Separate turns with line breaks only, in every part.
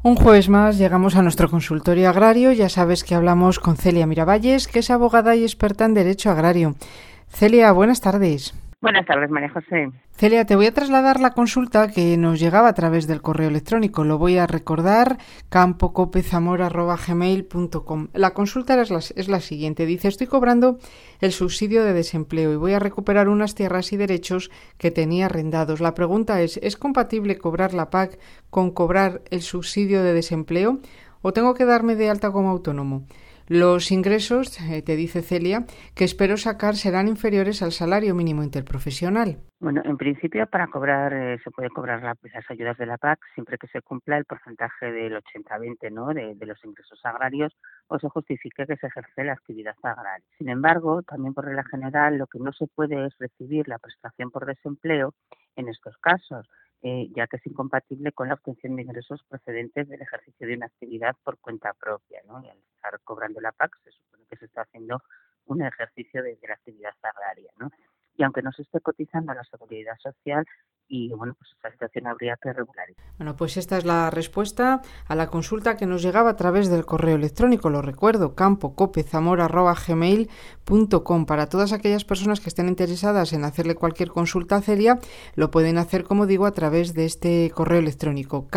Un jueves más llegamos a nuestro consultorio agrario. Ya sabes que hablamos con Celia Miravalles, que es abogada y experta en Derecho Agrario. Celia, buenas tardes.
Buenas tardes, María José.
Celia, te voy a trasladar la consulta que nos llegaba a través del correo electrónico. Lo voy a recordar, campocopezamora@gmail.com. La consulta es la siguiente. Dice, estoy cobrando el subsidio de desempleo y voy a recuperar unas tierras y derechos que tenía arrendados. La pregunta ¿es compatible cobrar la PAC con cobrar el subsidio de desempleo o tengo que darme de alta como autónomo? Los ingresos, te dice Celia, que espero sacar serán inferiores al salario mínimo interprofesional.
Bueno, en principio para cobrar, se puede cobrar las ayudas de la PAC siempre que se cumpla el porcentaje del 80-20, ¿no? de los ingresos agrarios o se justifique que se ejerce la actividad agraria. Sin embargo, también por regla general, lo que no se puede es recibir la prestación por desempleo en estos casos, ya que es incompatible con la obtención de ingresos procedentes del ejercicio de una actividad por cuenta propia, ¿no? Y al estar cobrando la PAC se supone que se está haciendo un ejercicio de la actividad agraria, ¿no? Y aunque no se esté cotizando a la Seguridad Social, y bueno, pues esta situación habría que regularizar.
Bueno, pues esta es la respuesta a la consulta que nos llegaba a través del correo electrónico, lo recuerdo, campocopezamora@gmail.com. Para todas aquellas personas que estén interesadas en hacerle cualquier consulta a Celia, lo pueden hacer, como digo, a través de este correo electrónico,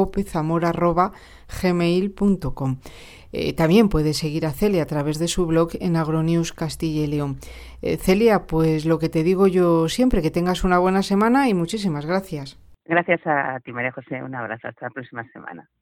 campocopezamora@gmail.com. También puede seguir a Celia a través de su blog en Agronews Castilla y León. Celia, pues lo que te digo yo siempre, que tengas una buena semana y muchísimas gracias.
Gracias a ti, María José. Un abrazo. Hasta la próxima semana.